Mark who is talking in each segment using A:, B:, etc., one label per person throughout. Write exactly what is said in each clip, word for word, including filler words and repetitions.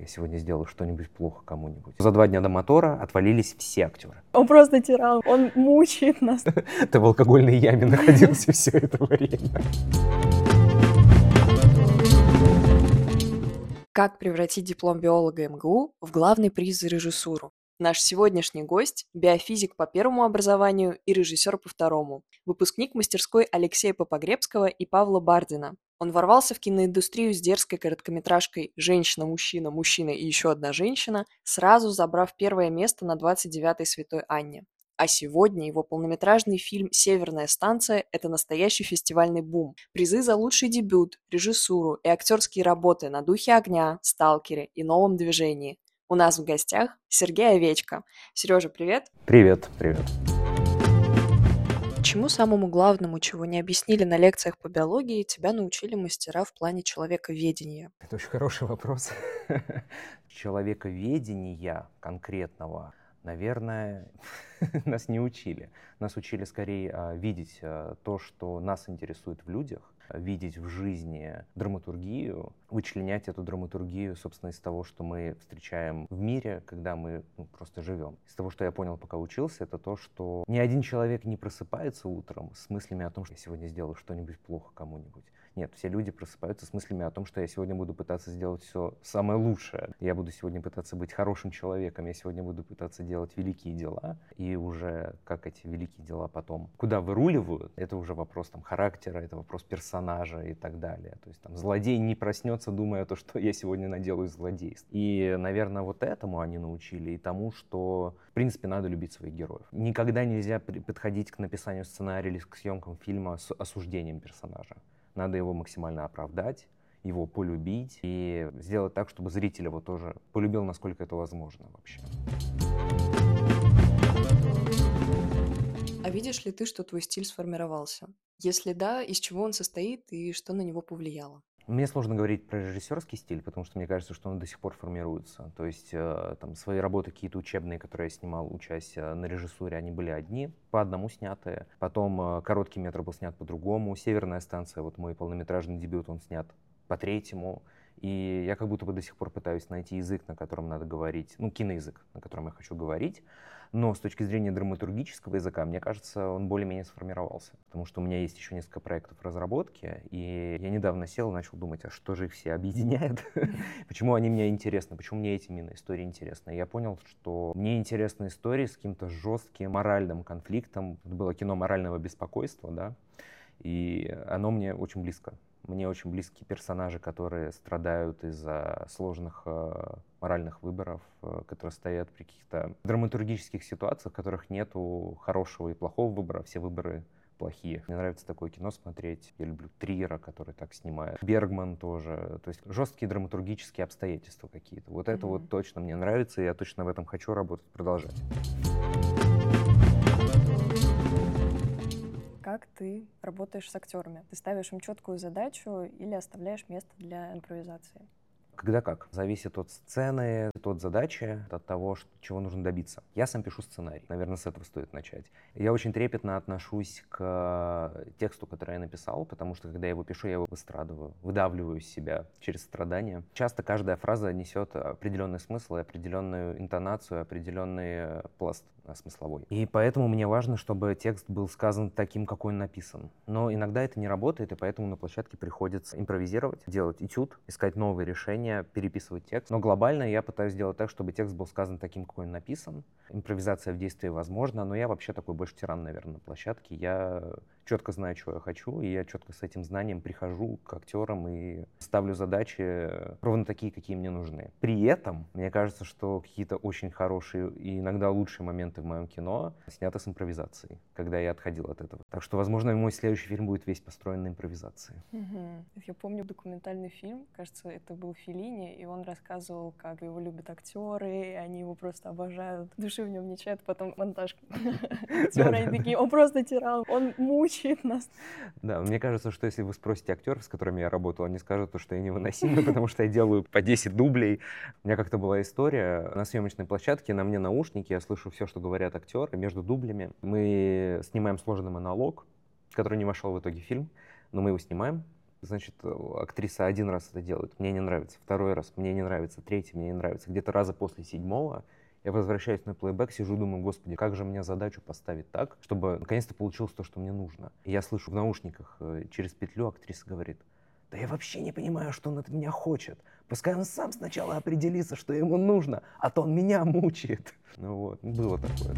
A: сегодня сделаю что-нибудь плохо кому-нибудь. За два дня до мотора отвалились все актеры.
B: Он просто тиран, он мучает нас.
A: Ты в алкогольной яме находился все это время.
B: Как превратить диплом биолога эм гэ у в главный приз за режиссуру? Наш сегодняшний гость – биофизик по первому образованию и режиссер по второму, выпускник мастерской Алексея Попогребского и Павла Бардина. Он ворвался в киноиндустрию с дерзкой короткометражкой «Женщина, мужчина, мужчина и еще одна женщина», сразу забрав первое место на двадцать девятой Святой Анне. А сегодня его полнометражный фильм «Северная станция» – это настоящий фестивальный бум. Призы за лучший дебют, режиссуру и актерские работы на «Духе огня», «Сталкере» и «Новом движении». У нас в гостях Сергей Овечко. Сережа, привет.
A: Привет, привет.
B: Чему самому главному, чего не объяснили на лекциях по биологии, тебя научили мастера в плане человековедения?
A: Это очень хороший вопрос. Человековедения конкретного, наверное, нас не учили. Нас учили скорее а, видеть а, то, что нас интересует в людях, видеть в жизни драматургию, вычленять эту драматургию, собственно, из того, что мы встречаем в мире, когда мы ну, просто живем. Из того, что я понял, пока учился, это то, что ни один человек не просыпается утром с мыслями о том, что я сегодня сделаю что-нибудь плохо кому-нибудь. Нет, все люди просыпаются с мыслями о том, что я сегодня буду пытаться сделать все самое лучшее. Я буду сегодня пытаться быть хорошим человеком, я сегодня буду пытаться делать великие дела. И уже как эти великие дела потом куда выруливают, это уже вопрос там, характера, это вопрос персонажа и так далее. То есть там злодей не проснется, думая то, что я сегодня наделаю злодейств. И, наверное, вот этому они научили и тому, что, в принципе, надо любить своих героев. Никогда нельзя подходить к написанию сценария или к съемкам фильма с осуждением персонажа. Надо его максимально оправдать, его полюбить и сделать так, чтобы зритель его тоже полюбил, насколько это возможно вообще.
B: А видишь ли ты, что твой стиль сформировался? Если да, из чего он состоит и что на него повлияло?
A: Мне сложно говорить про режиссерский стиль, потому что мне кажется, что он до сих пор формируется. То есть э, там свои работы какие-то учебные, которые я снимал, учась на режиссуре, они были одни, по одному снятые. Потом э, короткий метр был снят по-другому. «Северная станция», вот мой полнометражный дебют, он снят по третьему. И я как будто бы до сих пор пытаюсь найти язык, на котором надо говорить, ну, киноязык, на котором я хочу говорить. Но с точки зрения драматургического языка, мне кажется, он более-менее сформировался. Потому что у меня есть еще несколько проектов в разработке, и я недавно сел и начал думать, а что же их все объединяет? Почему они мне интересны? Почему мне эти именно истории интересны? И я понял, что мне интересны истории с каким-то жестким моральным конфликтом. Это было кино морального беспокойства, да, и оно мне очень близко. Мне очень близки персонажи, которые страдают из-за сложных э, моральных выборов, э, которые стоят при каких-то драматургических ситуациях, в которых нету хорошего и плохого выбора, все выборы плохие. Мне нравится такое кино смотреть. Я люблю Триера, который так снимает. Бергман тоже. То есть жесткие драматургические обстоятельства какие-то. Вот это mm-hmm. вот точно мне нравится, и я точно в этом хочу работать, продолжать.
B: Как ты работаешь с актерами? Ты ставишь им четкую задачу или оставляешь место для импровизации?
A: Когда как. Зависит от сцены, от задачи, от того, что, чего нужно добиться. Я сам пишу сценарий. Наверное, с этого стоит начать. Я очень трепетно отношусь к тексту, который я написал, потому что, когда я его пишу, я его выстрадываю, выдавливаю из себя через страдания. Часто каждая фраза несет определенный смысл, определенную интонацию, определенный пласт смысловой. И поэтому мне важно, чтобы текст был сказан таким, какой он написан. Но иногда это не работает, и поэтому на площадке приходится импровизировать, делать этюд, искать новые решения, переписывать текст. Но глобально я пытаюсь сделать так, чтобы текст был сказан таким, какой он написан. Импровизация в действии возможна, но я вообще такой больше тиран, наверное, на площадке. Я четко знаю, чего я хочу, и я четко с этим знанием прихожу к актерам и ставлю задачи ровно такие, какие мне нужны. При этом, мне кажется, что какие-то очень хорошие и иногда лучшие моменты в моем кино сняты с импровизацией, когда я отходил от этого. Так что, возможно, мой следующий фильм будет весь построен на импровизации.
B: Угу. Я помню документальный фильм, кажется, это был Феллини, и он рассказывал, как его любят актеры, и они его просто обожают. Души в нем не чает, потом монтаж. Актеры, они такие, он просто тиран, он мучает нас.
A: Да, мне кажется, что если вы спросите актеров, с которыми я работал, они скажут, что я невыносимый, потому что я делаю по десять дублей. У меня как-то была история на съемочной площадке, на мне наушники, я слышу все, что говорят актеры между дублями. Мы снимаем сложный монолог, который не вошел в итоге в фильм, но мы его снимаем. Значит, актриса один раз это делает, мне не нравится, второй раз мне не нравится, третий мне не нравится. Где-то раза после седьмого я возвращаюсь на плейбэк, сижу, думаю, господи, как же мне задачу поставить так, чтобы наконец-то получилось то, что мне нужно. И я слышу в наушниках э, через петлю актриса говорит: да я вообще не понимаю, что он от меня хочет. Пускай он сам сначала определится, что ему нужно, а то он меня мучает. Ну вот, было такое.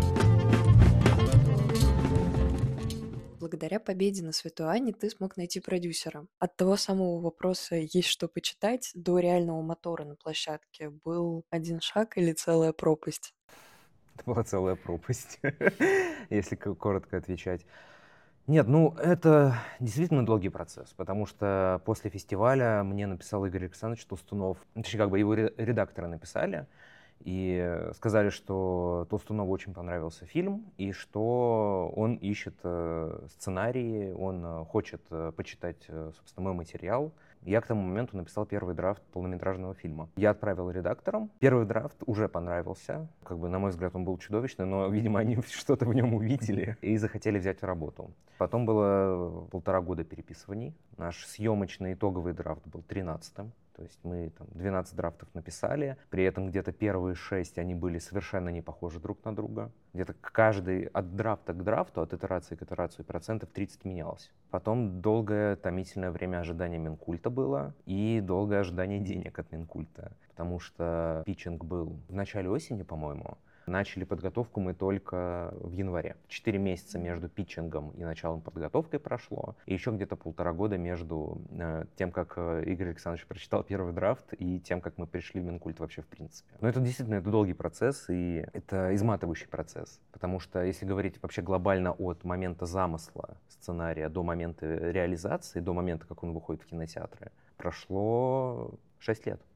B: Благодаря победе на Святой Анне ты смог найти продюсера. От того самого вопроса «есть что почитать» до реального мотора на площадке был один шаг или целая пропасть?
A: Это была целая пропасть, если к- коротко отвечать. Нет, ну это действительно долгий процесс, потому что после фестиваля мне написал Игорь Александрович Толстунов, ну, точнее, как бы его ре- редакторы написали, и сказали, что Толстунову очень понравился фильм, и что он ищет э, сценарии, он э, хочет э, почитать, э, собственно, мой материал. Я к тому моменту написал первый драфт полнометражного фильма. Я отправил редакторам. Первый драфт уже понравился. Как бы, на мой взгляд, он был чудовищный, но, видимо, они что-то в нем увидели и захотели взять в работу. Потом было полтора года переписываний. Наш съемочный итоговый драфт был тринадцатым. То есть мы там двенадцать драфтов написали, при этом где-то первые шесть, они были совершенно не похожи друг на друга. Где-то каждый от драфта к драфту, от итерации к итерации процентов тридцать менялось. Потом долгое томительное время ожидания Минкульта было и долгое ожидание денег от Минкульта, потому что питчинг был в начале осени, по-моему. Начали подготовку мы только в январе. Четыре месяца между питчингом и началом подготовки прошло. И еще где-то полтора года между э, тем, как э, Игорь Александрович прочитал первый драфт, и тем, как мы пришли в Минкульт вообще в принципе. Но это действительно это долгий процесс, и это изматывающий процесс. Потому что если говорить вообще глобально от момента замысла сценария до момента реализации, до момента, как он выходит в кинотеатры, прошло шесть лет.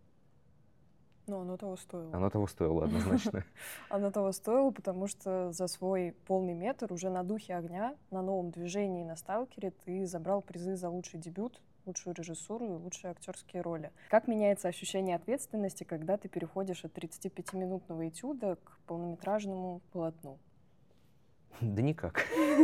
C: Но оно того стоило.
A: Оно того стоило, однозначно.
C: Оно того стоило, потому что за свой полный метр уже на «Духе огня», на новом движении на «Сталкере» ты забрал призы за лучший дебют, лучшую режиссуру и лучшие актерские роли. Как меняется ощущение ответственности, когда ты переходишь от тридцатипятиминутного этюда к полнометражному полотну?
A: Да никак.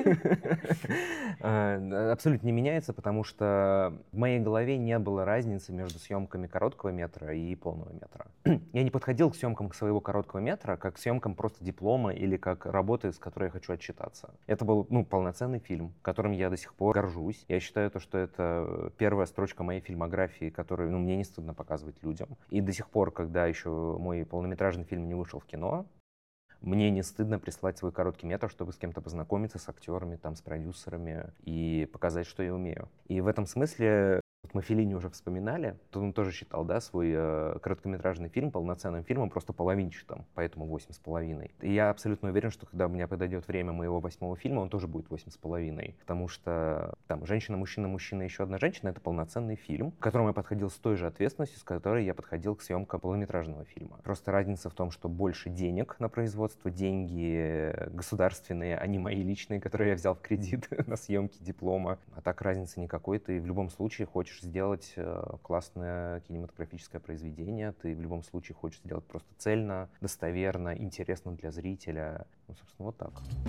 A: А, Абсолютно не меняется, потому что в моей голове не было разницы между съемками короткого метра и полного метра. Я не подходил к съемкам своего короткого метра как к съемкам просто диплома или как работы, с которой я хочу отчитаться. Это был, ну, полноценный фильм, которым я до сих пор горжусь. Я считаю, то, что это первая строчка моей фильмографии, которую, ну, мне не стыдно показывать людям. И до сих пор, когда еще мой полнометражный фильм не вышел в кино, мне не стыдно прислать свой короткий метр, чтобы с кем-то познакомиться, с актерами, там, с продюсерами и показать, что я умею. И в этом смысле вот мы Феллини уже вспоминали, то он тоже считал, да, свой э, короткометражный фильм полноценным фильмом, просто половинчатым, поэтому восемь с половиной. И я абсолютно уверен, что когда у меня подойдет время моего восьмого фильма, он тоже будет восемь с половиной, потому что там «Женщина, мужчина, мужчина, еще одна женщина» — это полноценный фильм, к которому я подходил с той же ответственностью, с которой я подходил к съемкам полнометражного фильма. Просто разница в том, что больше денег на производство, деньги государственные, а не мои личные, которые я взял в кредит на съемки диплома. А так разницы никакой, ты в любом случае хочешь сделать э, классное кинематографическое произведение, ты в любом случае хочешь сделать просто цельно, достоверно, интересно для зрителя. Ну, собственно, вот так.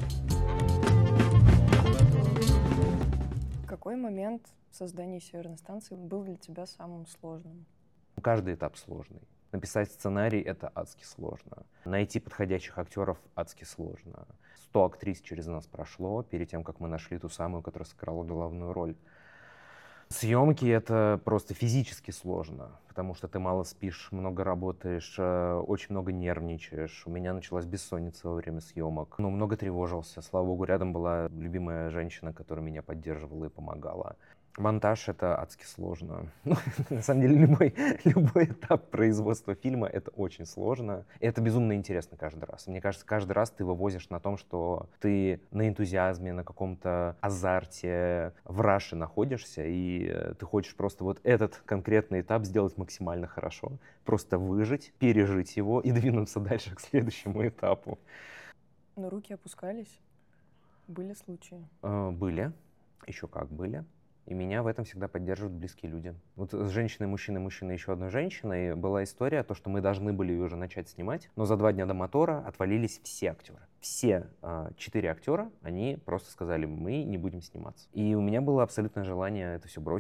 C: Какой момент создания «Северной станции» был для тебя самым сложным?
A: Каждый этап сложный. Написать сценарий — это адски сложно. Найти подходящих актеров — адски сложно. Сто актрис через нас прошло перед тем, как мы нашли ту самую, которая сыграла главную роль. Съемки — это просто физически сложно, потому что ты мало спишь, много работаешь, э, очень много нервничаешь. У меня началась бессонница во время съемок. Ну, много тревожился. Слава богу, рядом была любимая женщина, которая меня поддерживала и помогала. Монтаж — это адски сложно. Ну, на самом деле, любой, любой этап производства фильма — это очень сложно. И это безумно интересно каждый раз. Мне кажется, каждый раз ты вывозишь на том, что ты на энтузиазме, на каком-то азарте, в раше находишься, и ты хочешь просто вот этот конкретный этап сделать максимально хорошо. Просто выжить, пережить его и двинуться дальше к следующему этапу.
C: Но руки опускались? Были случаи?
A: Э, Были. Еще как были. И меня в этом всегда поддерживают близкие люди. Вот с женщиной, мужчиной, мужчиной, еще одной женщиной была история, то, что мы должны были ее уже начать снимать, но за два дня до мотора отвалились все актеры. Все э, четыре актера, они просто сказали, мы не будем сниматься. И у меня было абсолютное желание это все бросить,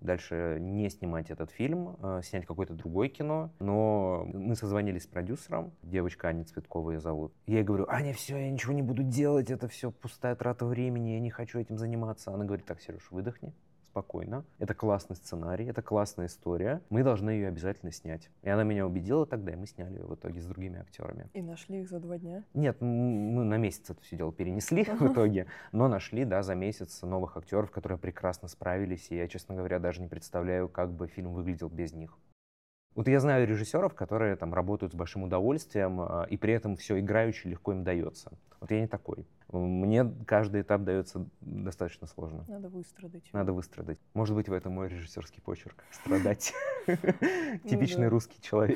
A: дальше не снимать этот фильм, снять какое-то другое кино. Но мы созвонились с продюсером, девочка Аня Цветкова ее зовут. Я ей говорю: Аня, все, я ничего не буду делать, это все пустая трата времени, я не хочу этим заниматься. Она говорит: так, Сереж, выдохни. Спокойно. Это классный сценарий, это классная история. Мы должны ее обязательно снять. И она меня убедила тогда, и мы сняли ее в итоге с другими актерами.
C: И нашли их за два дня?
A: Нет, мы на месяц это все дело перенесли в итоге, но нашли, да, за месяц новых актеров, которые прекрасно справились. И я, честно говоря, даже не представляю, как бы фильм выглядел без них. Вот я знаю режиссеров, которые там работают с большим удовольствием, и при этом все играюще легко им дается. Вот я не такой. Мне каждый этап дается достаточно сложно.
C: Надо выстрадать.
A: Надо выстрадать. Может быть, в этом мой режиссерский почерк. Страдать. Типичный русский человек.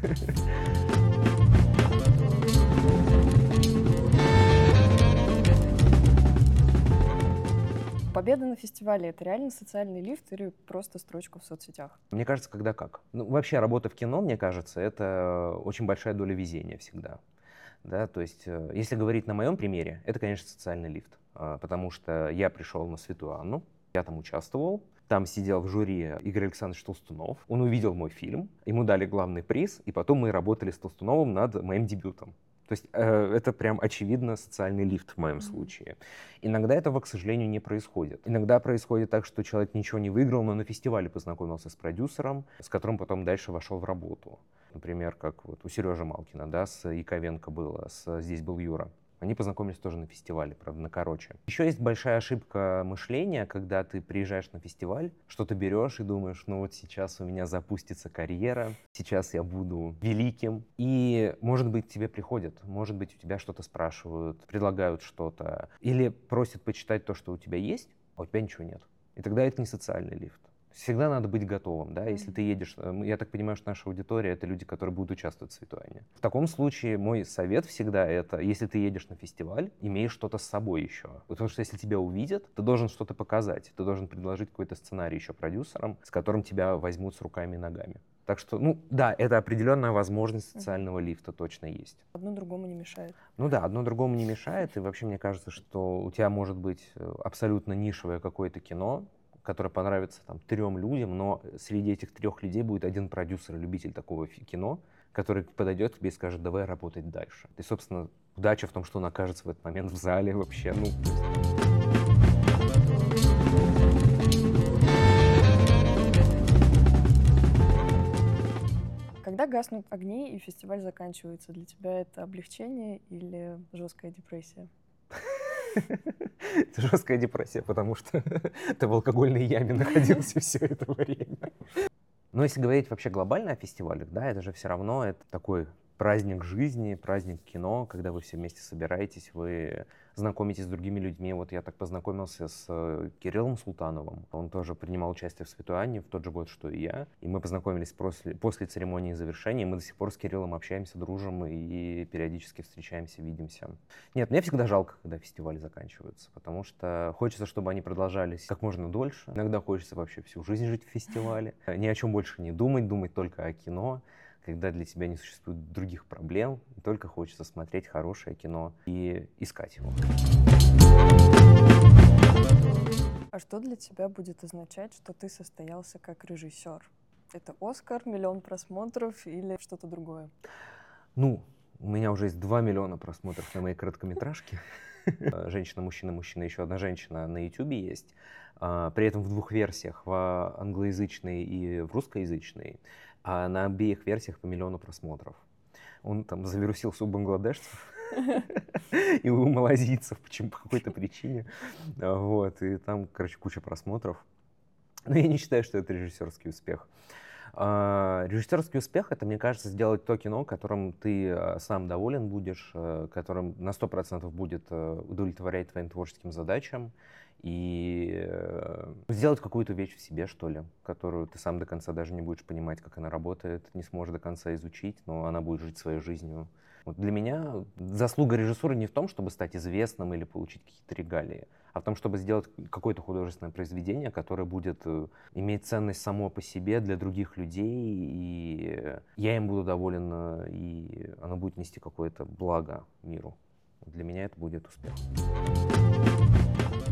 C: Победа на фестивале — это реально социальный лифт или просто строчка в соцсетях?
A: Мне кажется, когда как. Ну, вообще, работа в кино, мне кажется, это очень большая доля везения всегда. Да, то есть, если говорить на моем примере, это, конечно, социальный лифт. Потому что я пришел на Святую Анну, я там участвовал, там сидел в жюри Игорь Александрович Толстунов, он увидел мой фильм, ему дали главный приз, и потом мы работали с Толстуновым над моим дебютом. То есть э, это прям очевидно социальный лифт в моем mm-hmm. случае. Иногда этого, к сожалению, не происходит. Иногда происходит так, что человек ничего не выиграл, но на фестивале познакомился с продюсером, с которым потом дальше вошел в работу. Например, как вот у Сережи Малкина, да, с Яковенко было, с «Здесь был Юра». Они познакомились тоже на фестивале, правда, на короче. Еще есть большая ошибка мышления, когда ты приезжаешь на фестиваль, что-то берешь и думаешь: ну вот сейчас у меня запустится карьера, сейчас я буду великим. И, может быть, к тебе приходят, может быть, у тебя что-то спрашивают, предлагают что-то, или просят почитать то, что у тебя есть, а у тебя ничего нет. И тогда это не социальный лифт. Всегда надо быть готовым, да, если ты едешь, я так понимаю, что наша аудитория — это люди, которые будут участвовать в Святой Анне. В таком случае мой совет всегда — это, если ты едешь на фестиваль, имей что-то с собой еще. Потому что если тебя увидят, ты должен что-то показать, ты должен предложить какой-то сценарий еще продюсерам, с которым тебя возьмут с руками и ногами. Так что, ну да, это определенная возможность социального лифта точно есть.
C: Одно другому не мешает.
A: Ну да, одно другому не мешает, и вообще мне кажется, что у тебя может быть абсолютно нишевое какое-то кино, которое понравится там трем людям, но среди этих трех людей будет один продюсер, любитель такого кино, который подойдет к тебе и скажет: давай работать дальше. И, собственно, удача в том, что он окажется в этот момент в зале вообще. Ну,
C: Когда гаснут огни и фестиваль заканчивается, для тебя это облегчение или жесткая депрессия?
A: Это жесткая депрессия, потому что ты в алкогольной яме находился все это время. Но если говорить вообще глобально о фестивалях, да, это же все равно это такой праздник жизни, праздник кино, когда вы все вместе собираетесь, вы знакомитесь с другими людьми. Вот я так познакомился с Кириллом Султановым. Он тоже принимал участие в Святой Анне в тот же год, что и я. И мы познакомились после, после церемонии завершения. Мы до сих пор с Кириллом общаемся, дружим и периодически встречаемся, видимся. Нет, мне всегда жалко, когда фестивали заканчиваются, потому что хочется, чтобы они продолжались как можно дольше. Иногда хочется вообще всю жизнь жить в фестивале. Ни о чем больше не думать, думать только о кино, когда для тебя не существует других проблем, только хочется смотреть хорошее кино и искать его.
C: А что для тебя будет означать, что ты состоялся как режиссер? Это Оскар, миллион просмотров или что-то другое?
A: Ну, у меня уже есть два миллиона просмотров на моей короткометражке. Женщина, мужчина, мужчина, еще одна женщина на Ютубе есть. При этом в двух версиях, в англоязычной и в русскоязычной. А на обеих версиях по миллиону просмотров. Он там завирусился у бангладешцев и у малазийцев почему по какой-то причине. Вот, и там, короче, куча просмотров. Но я не считаю, что это режиссерский успех. Режиссерский успех — это, мне кажется, сделать то кино, которым ты сам доволен будешь, которым на сто процентов будет удовлетворять твоим творческим задачам, и сделать какую-то вещь в себе, что ли, которую ты сам до конца даже не будешь понимать, как она работает, не сможешь до конца изучить, но она будет жить своей жизнью. Вот для меня заслуга режиссуры не в том, чтобы стать известным или получить какие-то регалии, а в том, чтобы сделать какое-то художественное произведение, которое будет иметь ценность само по себе для других людей, и я им буду доволен, и оно будет нести какое-то благо миру. Для меня это будет успех.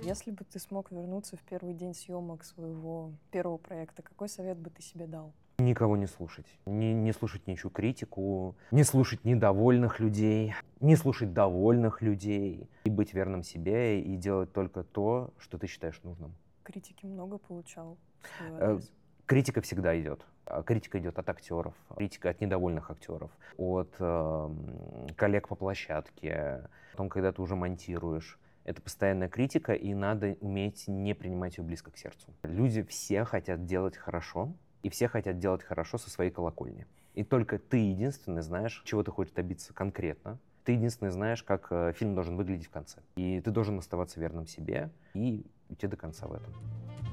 C: Если бы ты смог вернуться в первый день съемок своего первого проекта, какой совет бы ты себе дал?
A: Никого не слушать. Не, не слушать ничью критику, не слушать недовольных людей, не слушать довольных людей. И быть верным себе и делать только то, что ты считаешь нужным.
C: Критики много получал в свой
A: Э,
C: адрес?
A: Критика всегда идет. А Критика идет от актеров, критика от недовольных актеров, от э, коллег по площадке, потом, когда ты уже монтируешь. Это постоянная критика, и надо уметь не принимать ее близко к сердцу. Люди все хотят делать хорошо, и все хотят делать хорошо со своей колокольни. И только ты единственный знаешь, чего ты хочешь добиться конкретно. Ты единственный знаешь, как э, фильм должен выглядеть в конце. И ты должен оставаться верным себе и идти до конца в этом.